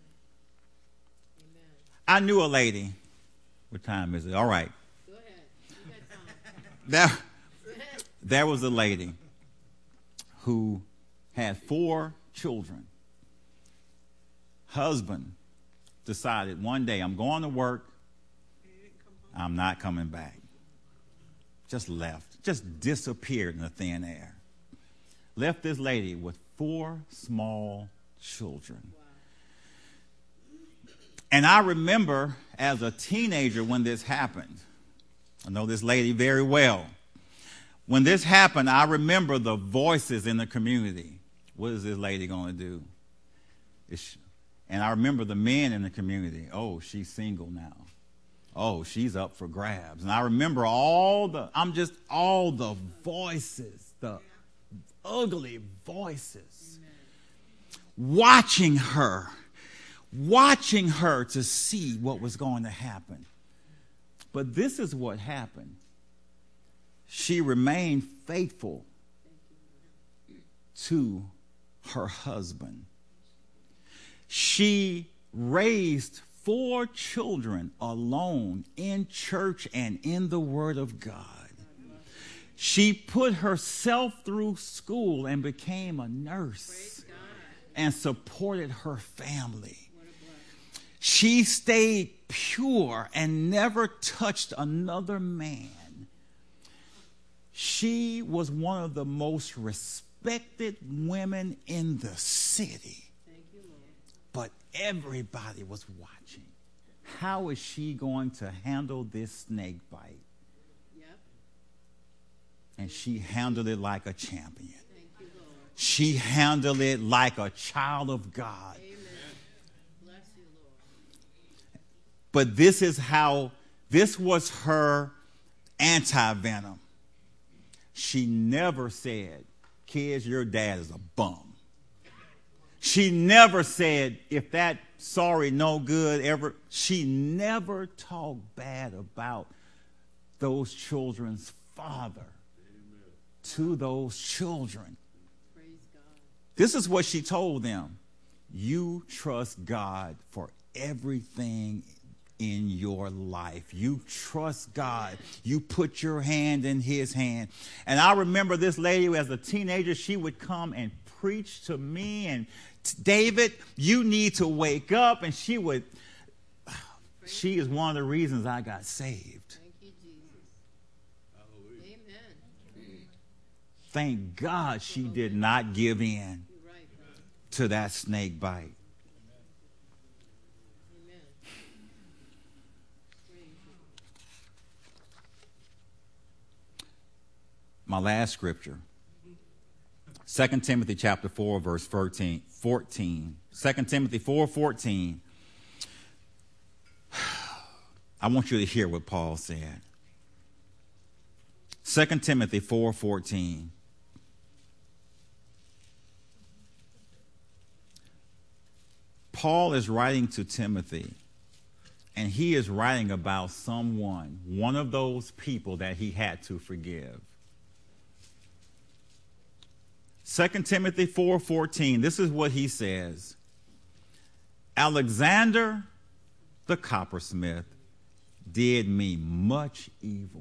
I knew a lady. What time is it? All right. Go ahead. You got time. There, there was a lady who had four children. Husband decided one day, I'm going to work. I'm not coming back. Just left. Just disappeared in the thin air. Left this lady with four small children. And I remember as a teenager when this happened. I know this lady very well. When this happened, I remember the voices in the community. What is this lady going to do? It's, and I remember the men in the community. Oh, she's single now. Oh, she's up for grabs. And I remember all the, I'm just, all the voices, the ugly voices, watching her, watching her to see what was going to happen. But this is what happened. She remained faithful to her husband. She raised four children alone in church and in the Word of God. She put herself through school and became a nurse and supported her family. She stayed pure and never touched another man. She was one of the most respected women in the city. Thank you, Lord. But everybody was watching. How is she going to handle this snake bite? Yep. And she handled it like a champion. Thank you, Lord. She handled it like a child of God. Amen. Bless you, Lord. But this is how, this was her anti-venom. She never said, kids, your dad is a bum. She never said, if that sorry, no good ever. She never talked bad about those children's father. Amen. To those children. Praise God. This is what she told them. You trust God for everything in your life. You trust God. You put your hand in his hand. And I remember this lady as a teenager, she would come and preach to me and David, you need to wake up. And she would, she is one of the reasons I got saved. Thank you, Jesus. Hallelujah. Amen. Thank God she did not give in You're right, brother. to that snake bite. Amen. Praise you. My last scripture. Second Timothy chapter four, verse fourteen. Second Timothy four fourteen. I want you to hear what Paul said. Second Timothy four fourteen. Paul is writing to Timothy, and he is writing about someone, one of those people that he had to forgive. Second Timothy four fourteen, this is what he says. Alexander the coppersmith did me much evil.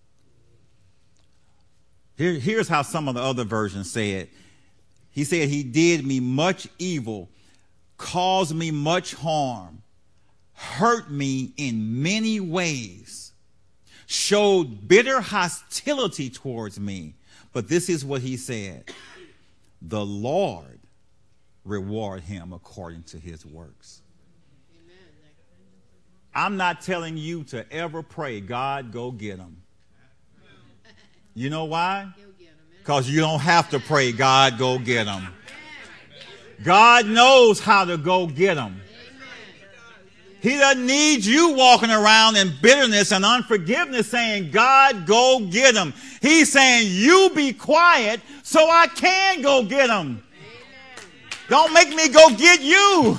Here, here's how some of the other versions say it. He said he did me much evil, caused me much harm, hurt me in many ways, showed bitter hostility towards me. But this is what he said. The Lord reward him according to his works. Amen. I'm not telling you to ever pray, God, go get him. You know why? He'll get 'em, man. Because you don't have to pray, God, go get him. God knows how to go get him. He doesn't need you walking around in bitterness and unforgiveness saying, God, go get him. He's saying, you be quiet so I can go get him. Don't make me go get you.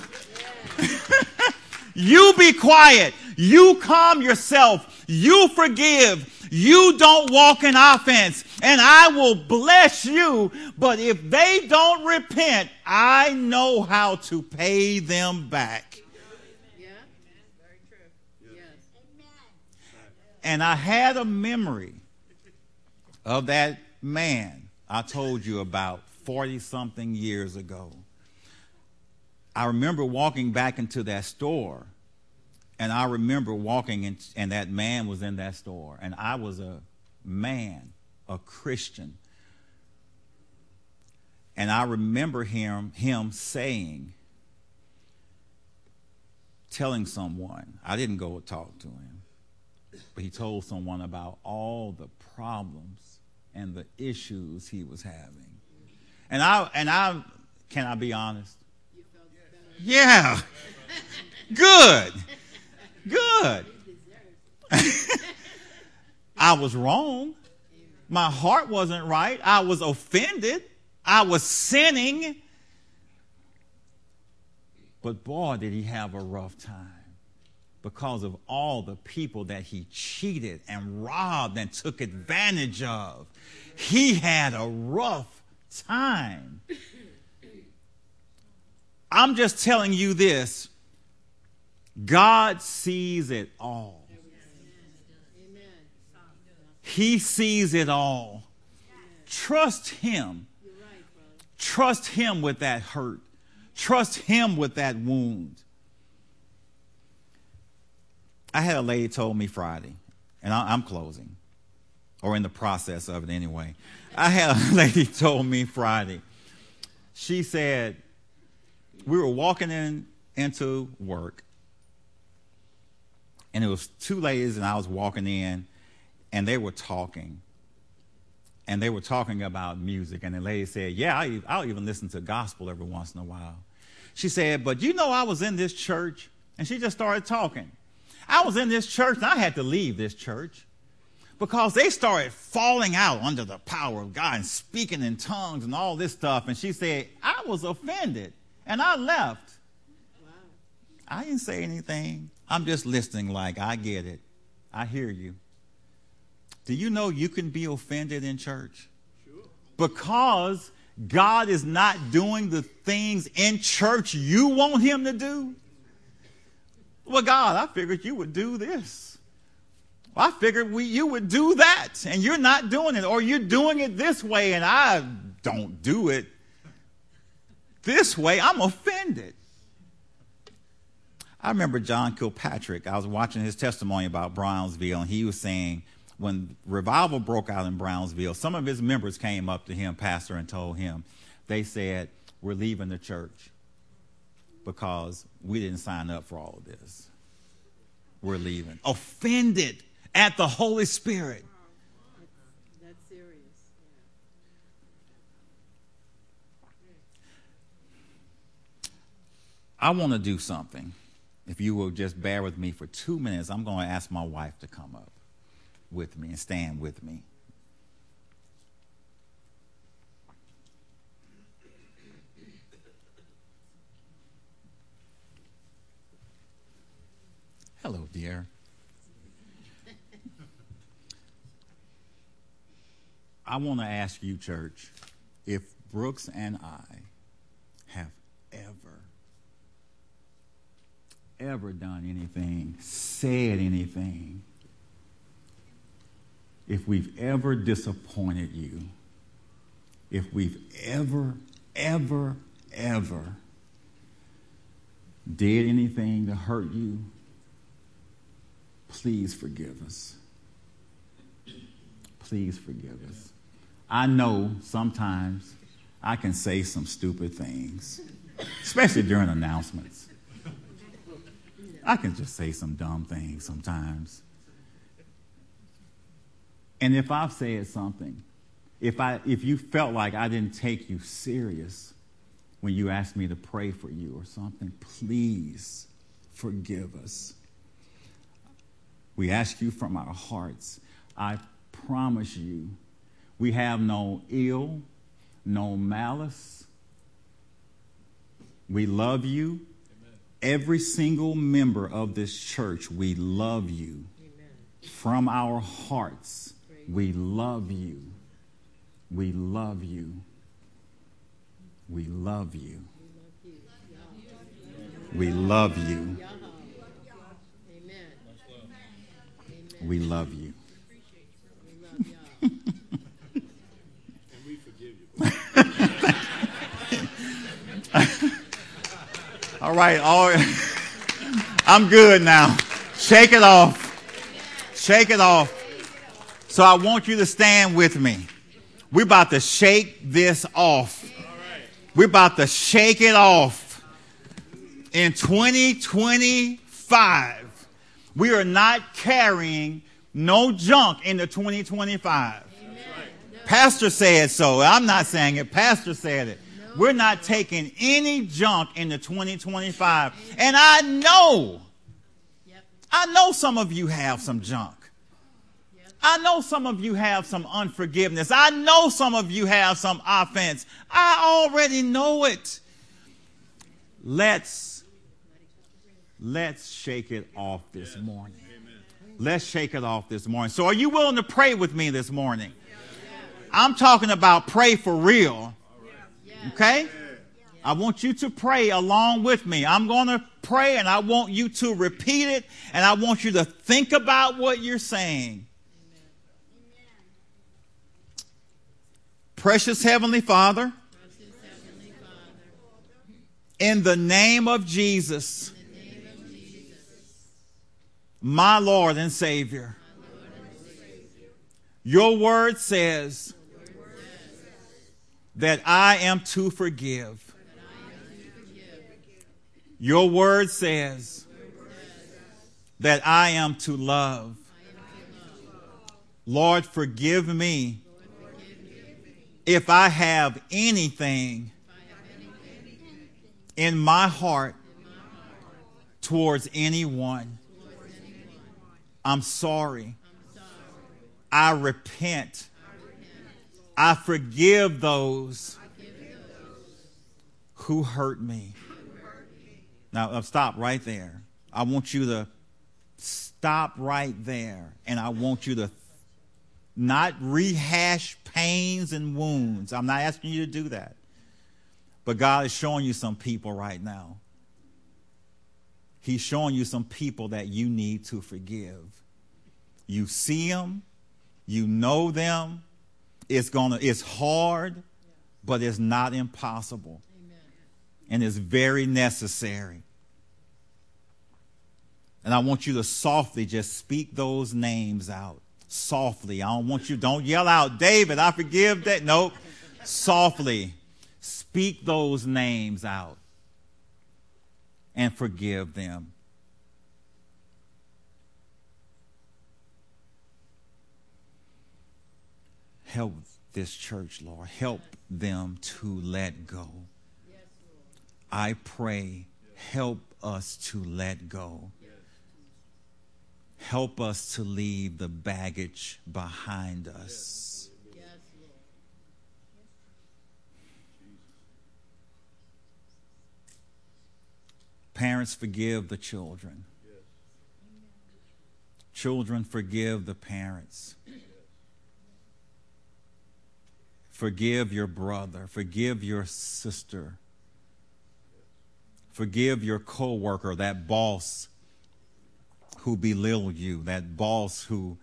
You be quiet. You calm yourself. You forgive. You don't walk in offense. And I will bless you. But if they don't repent, I know how to pay them back. Yeah. Very true. Yes. And I had a memory of that man I told you about forty-something years ago. I remember walking back into that store, and I remember walking in, and that man was in that store, and I was a man, a Christian. And I remember him, him saying, telling someone, I didn't go talk to him, but he told someone about all the problems and the issues he was having. And I, and I, can I be honest? You felt better. Yeah. Good. Good. I was wrong. My heart wasn't right. I was offended. I was sinning. But boy, did he have a rough time because of all the people that he cheated and robbed and took advantage of. He had a rough time. I'm just telling you this. God sees it all. Amen. He sees it all. Trust him. You're right, brother. Trust him with that hurt. Trust him with that wound. I had a lady told me Friday, and I, I'm closing, or in the process of it anyway. I had a lady told me Friday. She said, we were walking in into work, and it was two ladies, and I was walking in, and they were talking. and they were talking about music, and the lady said, yeah, I, I'll even listen to gospel every once in a while. She said, but you know, I was in this church, and she just started talking. I was in this church, and I had to leave this church because they started falling out under the power of God and speaking in tongues and all this stuff. And she said, I was offended, and I left. Wow. I didn't say anything. I'm just listening like, I get it. I hear you. Do you know you can be offended in church? Sure. Because God is not doing the things in church you want him to do? Well, God, I figured you would do this. Well, I figured we, you would do that, and you're not doing it, or you're doing it this way, and I don't do it this way. I'm offended. I remember John Kilpatrick. I was watching his testimony about Brownsville, and he was saying when revival broke out in Brownsville, some of his members came up to him, pastor, and told him, they said, we're leaving the church because we didn't sign up for all of this. We're leaving. Offended at the Holy Spirit. That's, that's serious. Yeah. I want to do something. If you will just bear with me for two minutes, I'm going to ask my wife to come up with me and stand with me. Hello, dear. I want to ask you, church, if Brooks and I have ever, ever done anything, said anything, if we've ever disappointed you, if we've ever, ever, ever did anything to hurt you, please forgive us. Please forgive us. I know sometimes I can say some stupid things, especially during announcements. I can just say some dumb things sometimes. And if I've said something, if I if you felt like I didn't take you serious when you asked me to pray for you or something, please forgive us. We ask you from our hearts. I promise you, we have no ill, no malice. We love you. Amen. Every single member of this church, we love you. Amen. From our hearts, we love you. We love you. We love you. We love you. We love you. And we forgive you. All right. All, I'm good now. Shake it off. Shake it off. So I want you to stand with me. We're about to shake this off. We're about to shake it off. In twenty twenty-five, we are not carrying no junk into twenty twenty-five. Amen. Pastor said so. I'm not saying it. Pastor said it. No. We're not taking any junk into twenty twenty-five. Amen. And I know, yep. I know some of you have some junk. Yep. I know some of you have some unforgiveness. I know some of you have some offense. I already know it. Let's Let's shake it off this yes. morning. Amen. Let's shake it off this morning. So are you willing to pray with me this morning? Yes. I'm talking about pray for real. Yes. Okay? Yes. I want you to pray along with me. I'm going to pray and I want you to repeat it and I want you to think about what you're saying. Amen. Precious Heavenly Father, Precious Heavenly Father, in the name of Jesus, my Lord and Savior, your word says that I am to forgive. Your word says that I am to love. Lord, forgive me if I have anything in my heart towards anyone, I'm sorry. I repent. I forgive those who hurt me. Now, uh, stop right there. I want you to stop right there. And I want you to not rehash pains and wounds. I'm not asking you to do that. But God is showing you some people right now. He's showing you some people that you need to forgive. You see them. You know them. It's gonna. It's hard, but it's not impossible. Amen. And it's very necessary. And I want you to softly just speak those names out. Softly. I don't want you, don't yell out, David, I forgive that. Nope. Softly. Speak those names out. And forgive them. Help this church, Lord. Help them to let go. I pray, help us to let go. Help us to leave the baggage behind us. Parents, forgive the children. Children, forgive the parents. Forgive your brother. Forgive your sister. Forgive your coworker, that boss who belittled you, that boss who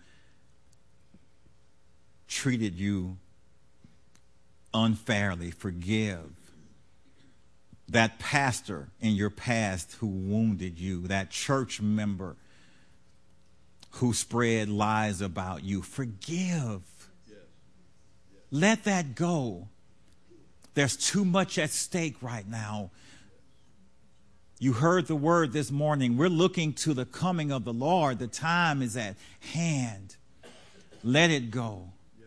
treated you unfairly. Forgive that pastor in your past who wounded you, that church member who spread lies about you. Forgive. Let that go. There's too much at stake right now. You heard the word this morning. We're looking to the coming of the Lord. The time is at hand. Let it go.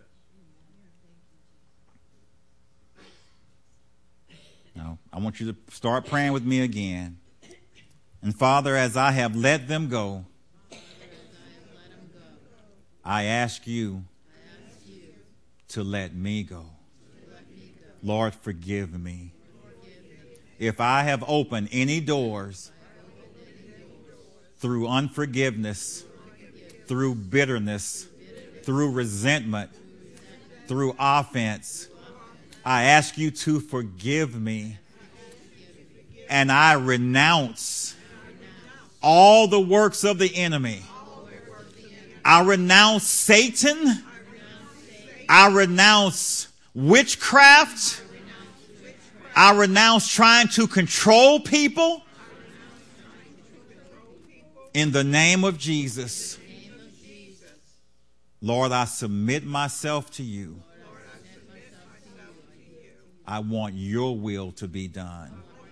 Now, I want you to start praying with me again. And Father, as I have let them go, I ask you to let me go. Lord, forgive me. If I have opened any doors through unforgiveness, through bitterness, through resentment, through offense, I ask you to forgive me. And I renounce all the works of the enemy. I renounce Satan. I renounce witchcraft. I renounce trying to control people. In the name of Jesus. Lord, I submit myself to you. I want your will to be done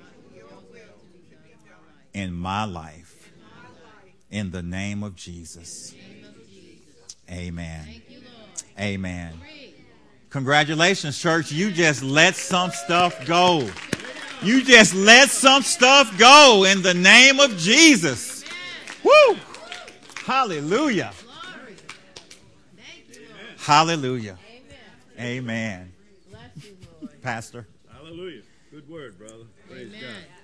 in my life. In the name of Jesus. Amen. Amen. Congratulations, church. You just let some stuff go. You just let some stuff go in the name of Jesus. Woo! Hallelujah. Hallelujah. Amen. Pastor. Hallelujah. Good word, brother. Praise God.